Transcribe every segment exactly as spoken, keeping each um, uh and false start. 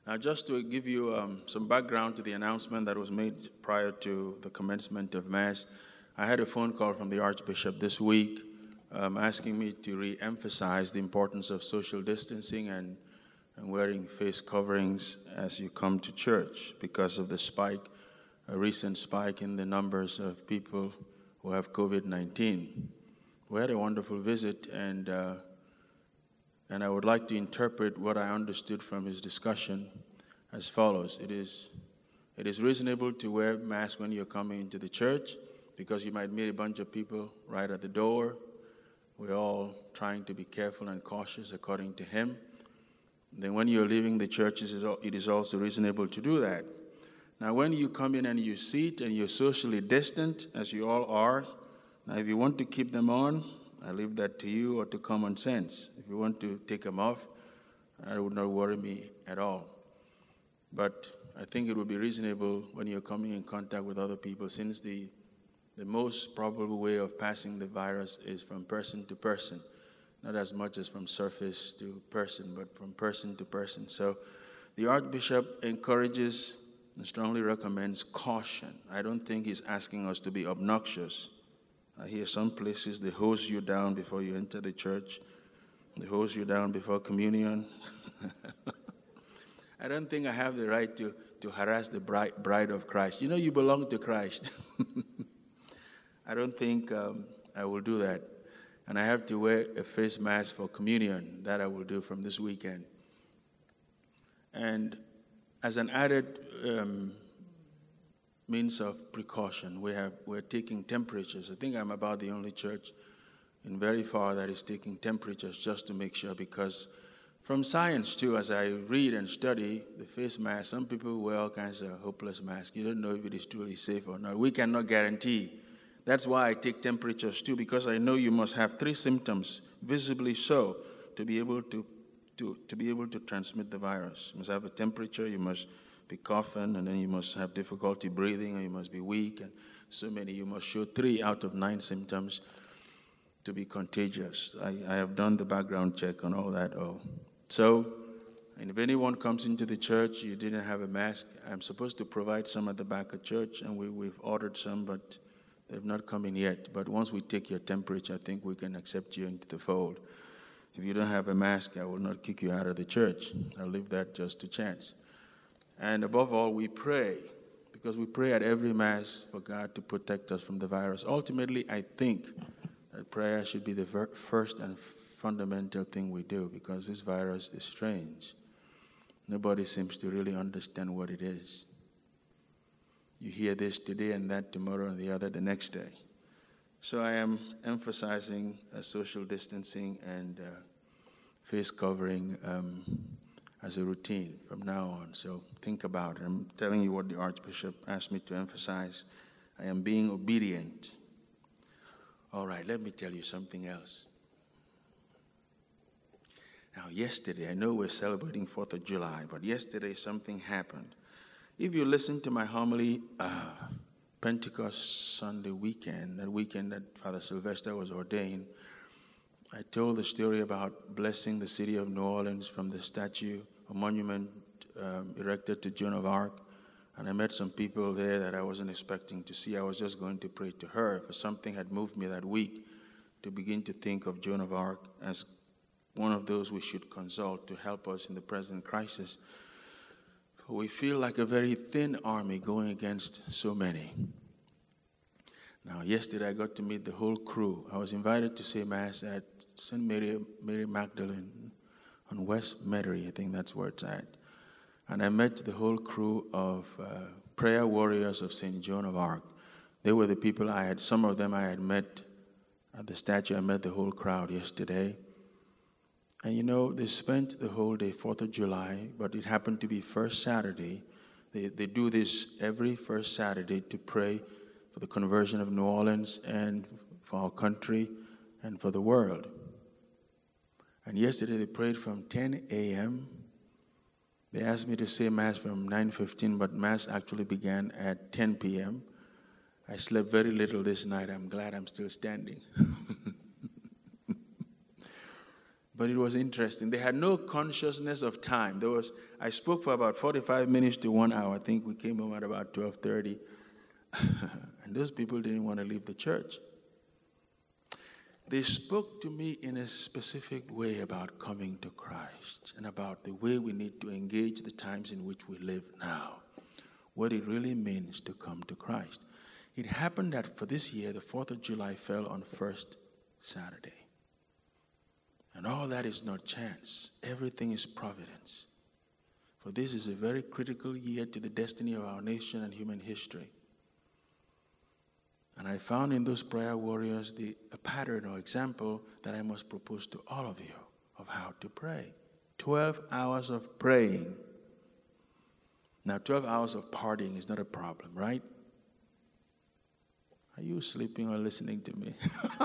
Now, just to give you um, some background to the announcement that was made prior to the commencement of Mass, I had a phone call from the Archbishop this week um, asking me to re-emphasize the importance of social distancing and, and wearing face coverings as you come to church because of the spike, a recent spike in the numbers of people who have covid nineteen. We had a wonderful visit, and uh, and I would like to interpret what I understood from his discussion as follows. It is, it is reasonable to wear masks when you're coming into the church because you might meet a bunch of people right at the door. We're all trying to be careful and cautious according to him. Then when you're leaving the church, it is also reasonable to do that. Now, when you come in and you sit and you're socially distant, as you all are, now if you want to keep them on, I leave that to you or to common sense. If you want to take them off, it would not worry me at all. But I think it would be reasonable when you're coming in contact with other people, since the, the most probable way of passing the virus is from person to person, not as much as from surface to person, but from person to person. So the Archbishop encourages and strongly recommends caution. I don't think he's asking us to be obnoxious. I hear some places they hose you down before you enter the church. They hose you down before communion. I don't think I have the right to, to harass the bride, bride of Christ. You know you belong to Christ. I don't think um, I will do that. And I have to wear a face mask for communion. That I will do from this weekend. And as an added um, means of precaution, we have, we're taking temperatures. I think I'm about the only church in very far that is taking temperatures just to make sure, because from science too, as I read and study the face mask, some people wear all kinds of hopeless masks. You don't know if it is truly safe or not. We cannot guarantee. That's why I take temperatures too, because I know you must have three symptoms, visibly so, to be able to, to, to be able to transmit the virus. You must have a temperature, you must be coughing, and then you must have difficulty breathing, or you must be weak, and so many. You must show three out of nine symptoms to be contagious. I, I have done the background check on all that. Oh, so, and if anyone comes into the church, you didn't have a mask, I'm supposed to provide some at the back of church, and we, we've ordered some, but they've not come in yet. But once we take your temperature, I think we can accept you into the fold. If you don't have a mask, I will not kick you out of the church. I'll leave that just to chance. And above all, we pray, because we pray at every Mass for God to protect us from the virus. Ultimately, I think that prayer should be the ver- first and fundamental thing we do, because this virus is strange. Nobody seems to really understand what it is. You hear this today and that tomorrow and the other the next day. So I am emphasizing uh, social distancing and uh, face covering um, as a routine from now on. So think about it. I'm telling you what the Archbishop asked me to emphasize. I am being obedient. All right, let me tell you something else. Now, yesterday, I know we're celebrating fourth of July, but yesterday something happened. If you listen to my homily, uh, Pentecost Sunday weekend, that weekend that Father Sylvester was ordained, I told the story about blessing the city of New Orleans from the statue, a monument um, erected to Joan of Arc. And I met some people there that I wasn't expecting to see. I was just going to pray to her, for something had moved me that week to begin to think of Joan of Arc as one of those we should consult to help us in the present crisis. For we feel like a very thin army going against so many. Now, yesterday I got to meet the whole crew. I was invited to say Mass at Saint Mary, Mary Magdalene on West Metairie, I think that's where it's at. And I met the whole crew of uh, prayer warriors of Saint Joan of Arc. They were the people I had, some of them I had met at the statue. I met the whole crowd yesterday. And you know, they spent the whole day, fourth of July, but it happened to be first Saturday. They, they do this every first Saturday to pray for the conversion of New Orleans and for our country and for the world. And yesterday they prayed from ten a.m. They asked me to say Mass from nine fifteen, but Mass actually began at ten p.m. I slept very little this night. I'm glad I'm still standing. But it was interesting. They had no consciousness of time. There was I spoke for about forty-five minutes to one hour. I think we came home at about twelve thirty. And those people didn't want to leave the church. They spoke to me in a specific way about coming to Christ and about the way we need to engage the times in which we live now, what it really means to come to Christ. It happened that for this year, the fourth of July fell on first Saturday. And all that is not chance. Everything is providence. For this is a very critical year to the destiny of our nation and human history. And I found in those prayer warriors the, a pattern or example that I must propose to all of you of how to pray. twelve hours of praying. Now, twelve hours of partying is not a problem, right? Are you sleeping or listening to me?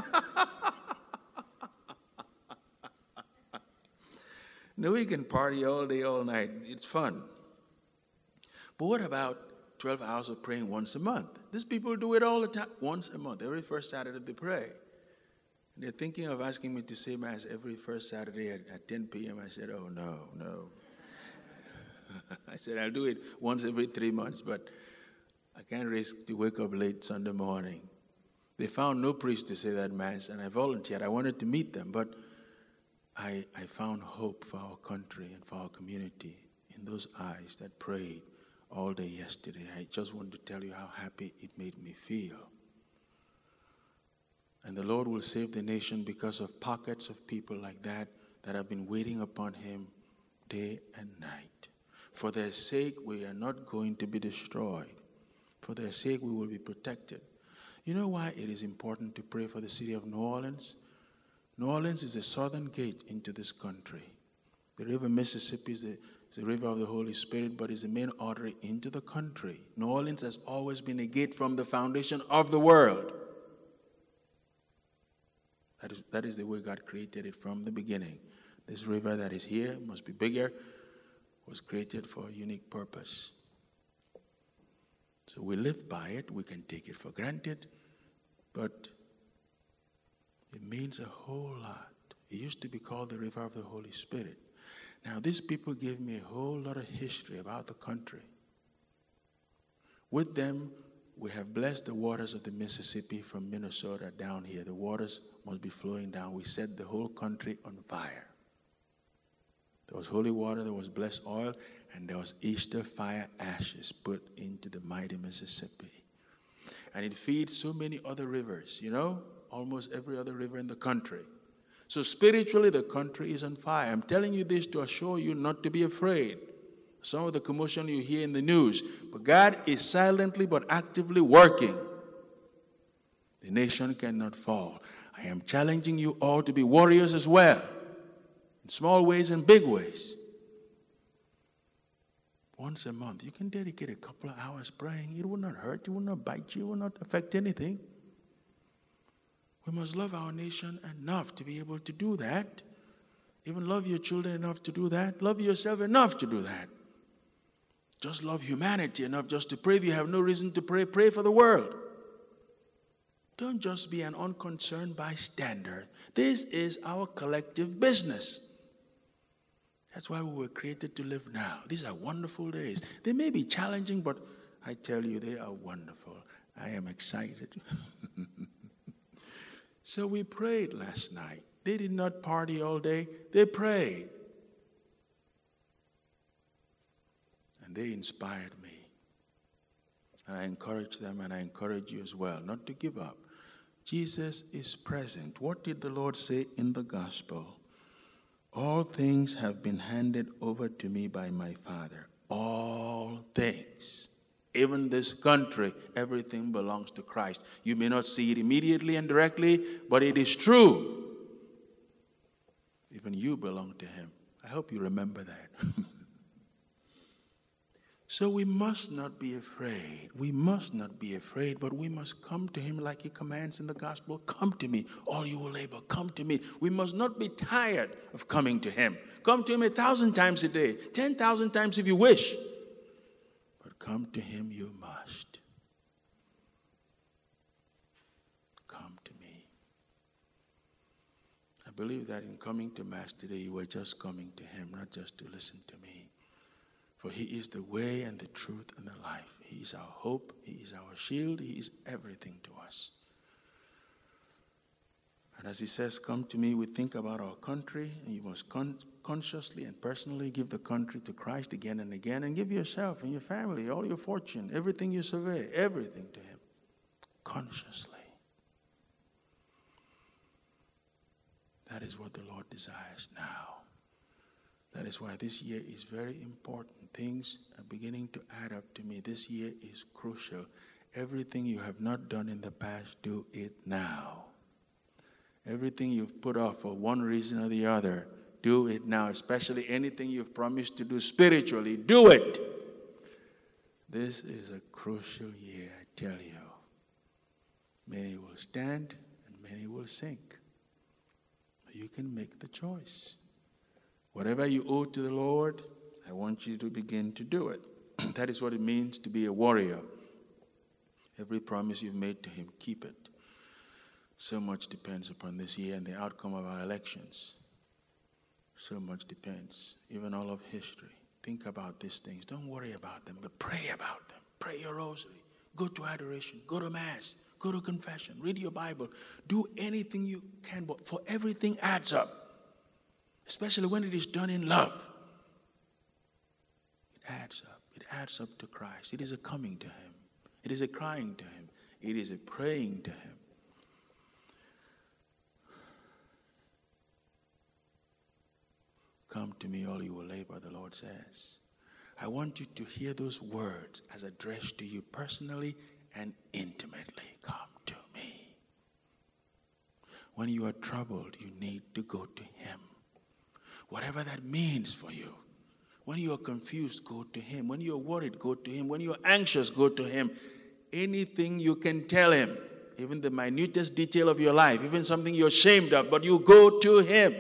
No, we can party all day, all night. It's fun. But what about twelve hours of praying once a month? These people do it all the time, once a month. Every first Saturday they pray. And they're thinking of asking me to say Mass every first Saturday at, at ten p.m. I said, oh, no, no. I said, I'll do it once every three months, but I can't risk to wake up late Sunday morning. They found no priest to say that Mass, and I volunteered. I wanted to meet them, but I, I found hope for our country and for our community in those eyes that prayed all day yesterday. I just want to tell you how happy it made me feel. And the Lord will save the nation because of pockets of people like that that have been waiting upon Him day and night. For their sake, we are not going to be destroyed. For their sake, we will be protected. You know why it is important to pray for the city of New Orleans? New Orleans is the southern gate into this country. The river Mississippi is the, is the river of the Holy Spirit, but is the main artery into the country. New Orleans has always been a gate from the foundation of the world. That is, that is the way God created it from the beginning. This river that is here, must be bigger, was created for a unique purpose. So we live by it. We can take it for granted, but it means a whole lot. It used to be called the River of the Holy Spirit. Now, these people gave me a whole lot of history about the country. With them, we have blessed the waters of the Mississippi from Minnesota down here. The waters must be flowing down. We set the whole country on fire. There was holy water, there was blessed oil, and there was Easter fire ashes put into the mighty Mississippi. And it feeds so many other rivers, you know? Almost every other river in the country. So spiritually, the country is on fire. I'm telling you this to assure you not to be afraid. Some of the commotion you hear in the news. But God is silently but actively working. The nation cannot fall. I am challenging you all to be warriors as well. In small ways and big ways. Once a month, you can dedicate a couple of hours praying. It will not hurt. It will not bite you. It will not affect anything. We must love our nation enough to be able to do that. Even love your children enough to do that. Love yourself enough to do that. Just love humanity enough just to pray. If you have no reason to pray, pray for the world. Don't just be an unconcerned bystander. This is our collective business. That's why we were created to live now. These are wonderful days. They may be challenging, but I tell you, they are wonderful. I am excited. So we prayed last night. They did not party all day. They prayed. And they inspired me. And I encourage them, and I encourage you as well, not to give up. Jesus is present. What did the Lord say in the gospel? All things have been handed over to me by my Father. All things. Even this country, everything belongs to Christ. You may not see it immediately and directly, but it is true. Even you belong to Him. I hope you remember that. So we must not be afraid. We must not be afraid, but we must come to Him like He commands in the gospel. Come to me, all you will labor. Come to me. We must not be tired of coming to Him. Come to Him a thousand times a day, ten thousand times if you wish. But come to Him you must. Come to me. I believe that in coming to Mass today, you were just coming to him, not just to listen to me. For he is the way and the truth and the life. He is our hope. He is our shield. He is everything to us. And as he says, come to me, we think about our country, and you must con- consciously and personally give the country to Christ again and again, and give yourself and your family, all your fortune, everything you survey, everything to him, consciously. That is what the Lord desires now. That is why this year is very important. Things are beginning to add up to me. This year is crucial. Everything you have not done in the past, do it now. Everything you've put off for one reason or the other, do it now. Especially anything you've promised to do spiritually, do it. This is a crucial year, I tell you. Many will stand and many will sink. You can make the choice. Whatever you owe to the Lord, I want you to begin to do it. That is what it means to be a warrior. Every promise you've made to him, keep it. So much depends upon this year and the outcome of our elections. So much depends, even all of history. Think about these things. Don't worry about them, but pray about them. Pray your rosary. Go to adoration. Go to Mass. Go to confession. Read your Bible. Do anything you can, but for everything adds up. Especially when it is done in love. It adds up. It adds up to Christ. It is a coming to him. It is a crying to him. It is a praying to him. Come to me, all you will labor, the Lord says. I want you to hear those words as addressed to you personally and intimately. Come to me. When you are troubled, you need to go to him. Whatever that means for you. When you are confused, go to him. When you are worried, go to him. When you are anxious, go to him. Anything you can tell him, even the minutest detail of your life, even something you're ashamed of, but you go to him.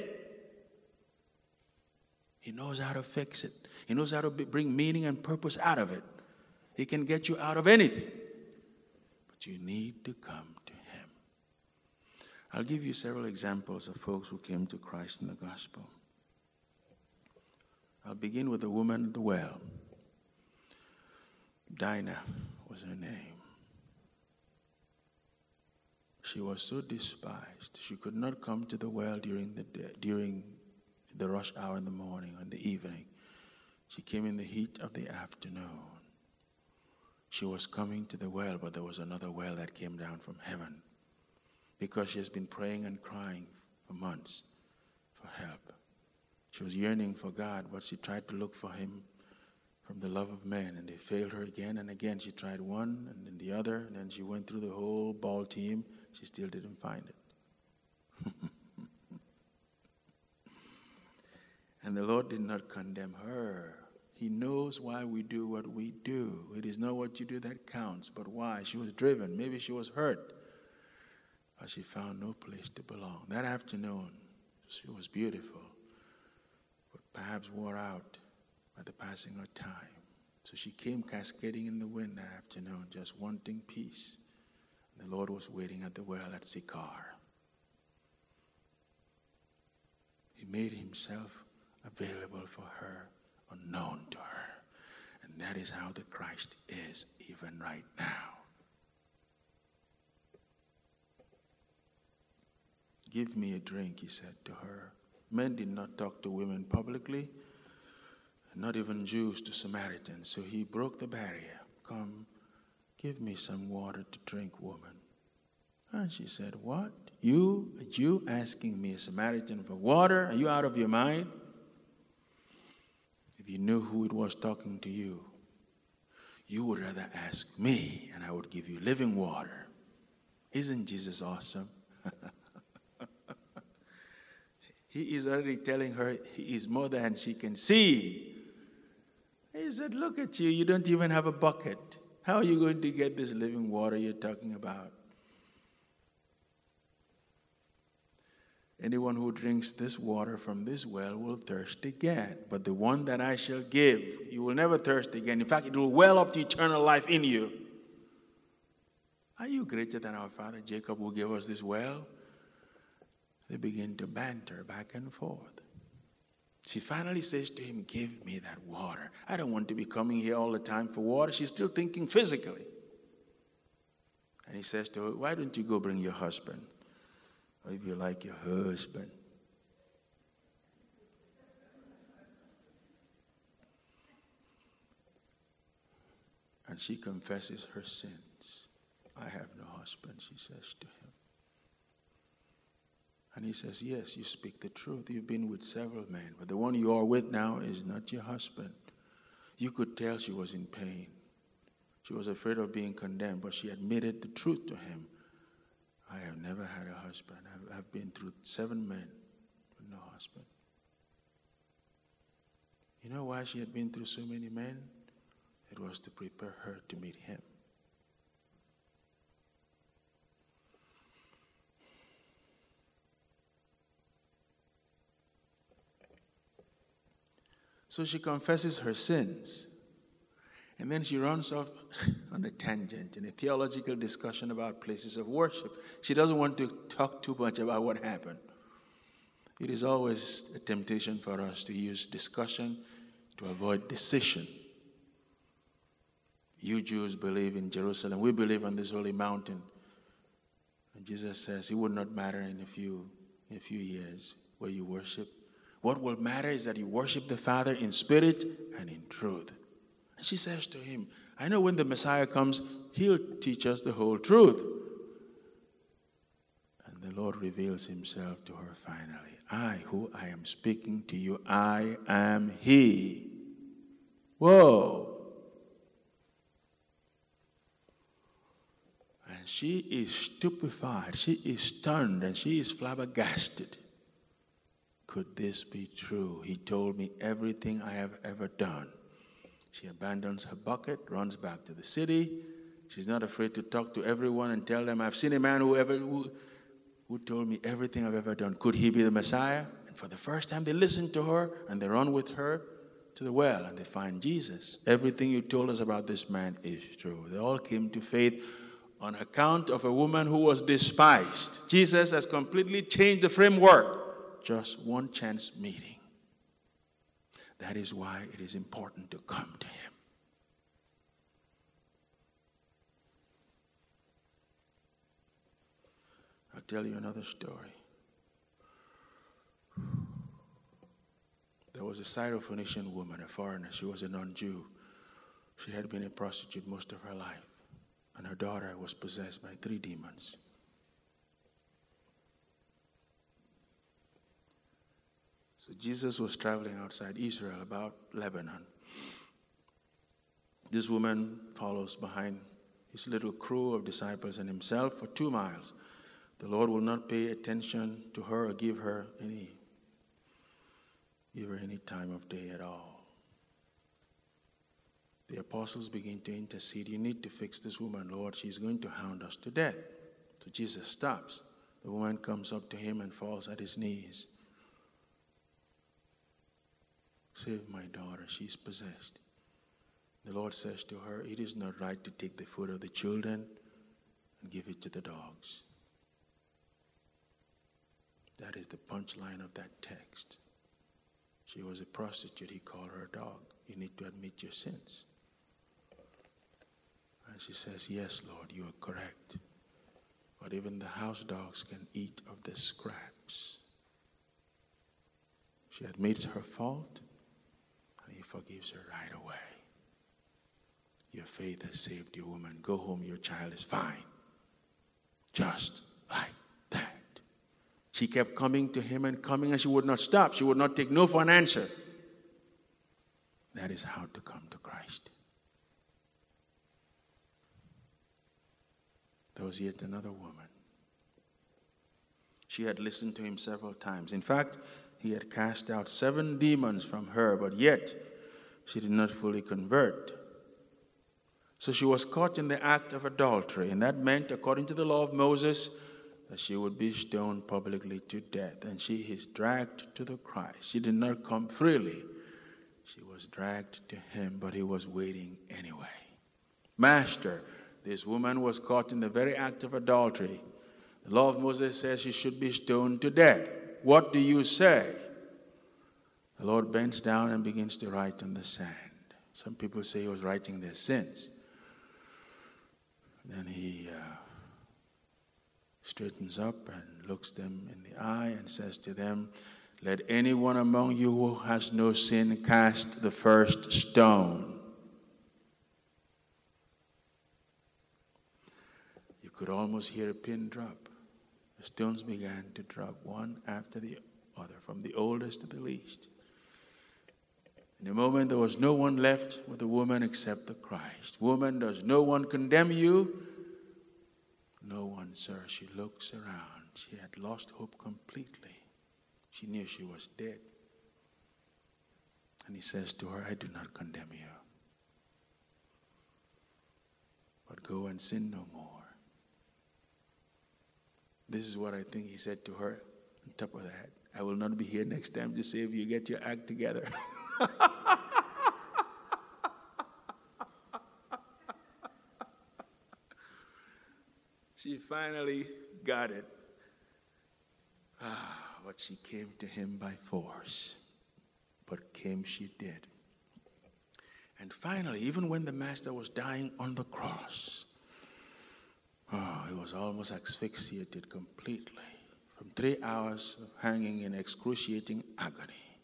He knows how to fix it. He knows how to bring meaning and purpose out of it. He can get you out of anything. But you need to come to him. I'll give you several examples of folks who came to Christ in the gospel. I'll begin with the woman at the well. Dinah was her name. She was so despised. She could not come to the well during the day, during the rush hour in the morning or in the evening. She came in the heat of the afternoon. She was coming to the well, but there was another well that came down from heaven because she has been praying and crying for months for help. She was yearning for God, but she tried to look for him from the love of men, and they failed her again and again. She tried one and then the other, and then she went through the whole ball team. She still didn't find it. And the Lord did not condemn her. He knows why we do what we do. It is not what you do that counts, but why. She was driven. Maybe she was hurt. But she found no place to belong. That afternoon, she was beautiful, but perhaps wore out by the passing of time. So she came cascading in the wind that afternoon, just wanting peace. And the Lord was waiting at the well at Sychar. He made himself available for her, unknown to her. And that is how the Christ is even right now. Give me a drink, he said to her. Men did not talk to women publicly, not even Jews to Samaritans. So he broke the barrier. Come, give me some water to drink, woman. And she said, what? You, a Jew, asking me, a Samaritan, for water? Are you out of your mind? If you knew who it was talking to you, you would rather ask me, and I would give you living water. Isn't Jesus awesome? He is already telling her he is more than she can see. He said, look at you, you don't even have a bucket. How are you going to get this living water you're talking about? Anyone who drinks this water from this well will thirst again. But the one that I shall give, you will never thirst again. In fact, it will well up to eternal life in you. Are you greater than our father Jacob, who gave us this well? They begin to banter back and forth. She finally says to him, give me that water. I don't want to be coming here all the time for water. She's still thinking physically. And he says to her, why don't you go bring your husband? Or if you like, your husband. And she confesses her sins. I have no husband, she says to him. And he says, yes, you speak the truth. You've been with several men, but the one you are with now is not your husband. You could tell she was in pain. She was afraid of being condemned, but she admitted the truth to him. I have never had a husband. I've, I've been through seven men with no husband. You know why she had been through so many men? It was to prepare her to meet him. So she confesses her sins. And then she runs off on a tangent in a theological discussion about places of worship. She doesn't want to talk too much about what happened. It is always a temptation for us to use discussion to avoid decision. You Jews believe in Jerusalem. We believe on this holy mountain. And Jesus says it would not matter in a few, in a few years where you worship. What will matter is that you worship the Father in spirit and in truth. And she says to him, I know when the Messiah comes, he'll teach us the whole truth. And the Lord reveals himself to her finally. I, who I am speaking to you, I am he. Whoa. And she is stupefied, she is stunned, and she is flabbergasted. Could this be true? He told me everything I have ever done. She abandons her bucket, runs back to the city. She's not afraid to talk to everyone and tell them, I've seen a man who, ever, who, who told me everything I've ever done. Could he be the Messiah? And for the first time, they listen to her, and they run with her to the well, and they find Jesus. Everything you told us about this man is true. They all came to faith on account of a woman who was despised. Jesus has completely changed the framework. Just one chance meeting. That is why it is important to come to him. I'll tell you another story. There was a Syrophoenician woman, a foreigner. She was a non-Jew. She had been a prostitute most of her life, and her daughter was possessed by three demons. So Jesus was traveling outside Israel, about Lebanon. This woman follows behind his little crew of disciples and himself for two miles. The Lord will not pay attention to her or give her any, give her any time of day at all. The apostles begin to intercede. You need to fix this woman, Lord. She's going to hound us to death. So Jesus stops. The woman comes up to him and falls at his knees. Save my daughter, she's possessed. The Lord says to her, it is not right to take the food of the children and give it to the dogs. That is the punchline of that text. She was a prostitute, he called her a dog. You need to admit your sins. And she says, yes, Lord, you are correct. But even the house dogs can eat of the scraps. She admits her fault. And he forgives her right away. Your faith has saved you, woman. Go home, your child is fine. Just like that. She kept coming to him and coming, and she would not stop. She would not take no for an answer. That is how to come to Christ. There was yet another woman. She had listened to him several times. In fact, he had cast out seven demons from her, but yet she did not fully convert. So she was caught in the act of adultery, and that meant, according to the law of Moses, that she would be stoned publicly to death. And she is dragged to the Christ. She did not come freely. She was dragged to him, but he was waiting anyway. Master, this woman was caught in the very act of adultery. The law of Moses says he should be stoned to death. What do you say? The Lord bends down and begins to write on the sand. Some people say he was writing their sins. Then he uh, straightens up and looks them in the eye and says to them, "Let anyone among you who has no sin cast the first stone." You could almost hear a pin drop. The stones began to drop one after the other, from the oldest to the least. In a moment, there was no one left with the woman except the Christ. "Woman, does no one condemn you?" "No one, sir." She looks around. She had lost hope completely. She knew she was dead. And he says to her, "I do not condemn you, but go and sin no more." This is what I think he said to her. On top of that, "I will not be here next time to say if you get your act together." She finally got it. Ah, but she came to him by force. But came she did. And finally, even when the master was dying on the cross, oh, he was almost asphyxiated completely from three hours of hanging in excruciating agony.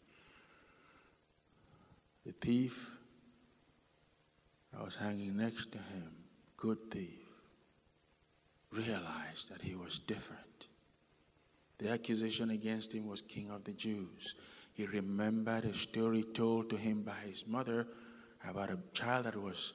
The thief that was hanging next to him, good thief, realized that he was different. The accusation against him was King of the Jews. He remembered a story told to him by his mother about a child that was,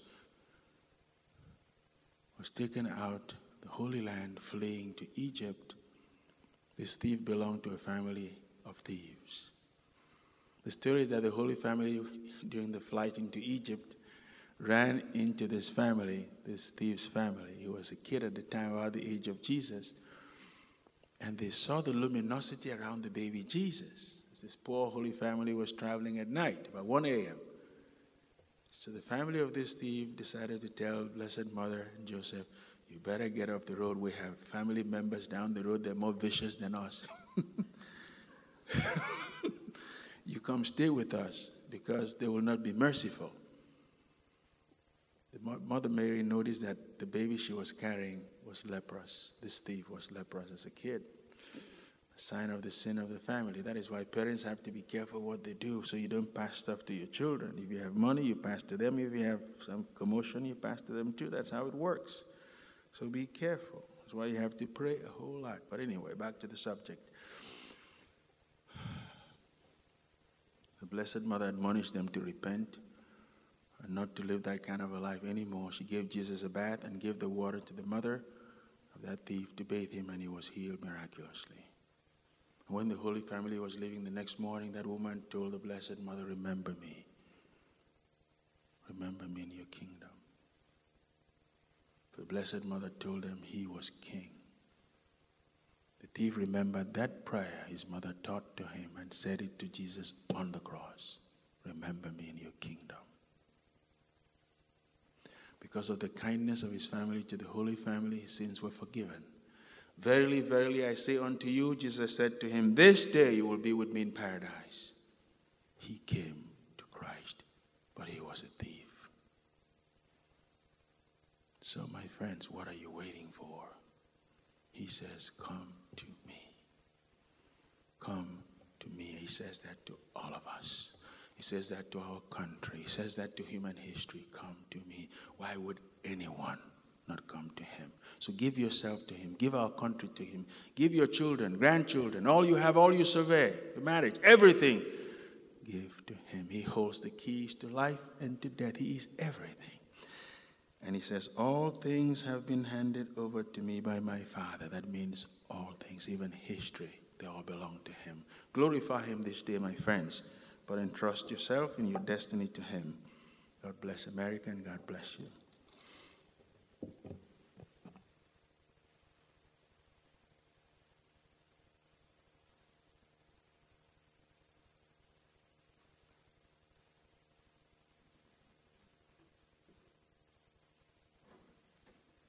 was taken out the Holy Land fleeing to Egypt. This thief belonged to a family of thieves. The story is that the Holy Family, during the flight into Egypt, ran into this family, this thief's family. He was a kid at the time, about the age of Jesus. And they saw the luminosity around the baby Jesus as this poor Holy Family was traveling at night, about one a.m. So the family of this thief decided to tell Blessed Mother and Joseph, "You better get off the road. We have family members down the road. They're more vicious than us. You come stay with us because they will not be merciful." The Mother Mary noticed that the baby she was carrying was leprous. This thief was leprous as a kid. A sign of the sin of the family. That is why parents have to be careful what they do so you don't pass stuff to your children. If you have money, you pass to them. If you have some commotion, you pass to them too. That's how it works. So be careful. That's why you have to pray a whole lot. But anyway, back to the subject. The Blessed Mother admonished them to repent and not to live that kind of a life anymore. She gave Jesus a bath and gave the water to the mother of that thief to bathe him, and he was healed miraculously. And when the Holy Family was leaving the next morning, that woman told the Blessed Mother, "Remember me. Remember me in your kingdom." The Blessed Mother told them he was king. The thief remembered that prayer his mother taught to him and said it to Jesus on the cross. "Remember me in your kingdom." Because of the kindness of his family to the Holy Family, his sins were forgiven. "Verily, verily, I say unto you," Jesus said to him, "this day you will be with me in paradise." He came to Christ, but he was a thief. So, my friends, what are you waiting for? He says, "Come to me. Come to me." He says that to all of us. He says that to our country. He says that to human history. Come to me. Why would anyone not come to him? So give yourself to him. Give our country to him. Give your children, grandchildren, all you have, all you survey, your marriage, everything. Give to him. He holds the keys to life and to death. He is everything. And he says, "All things have been handed over to me by my Father." That means all things, even history, they all belong to him. Glorify him this day, my friends, but entrust yourself and your destiny to him. God bless America and God bless you.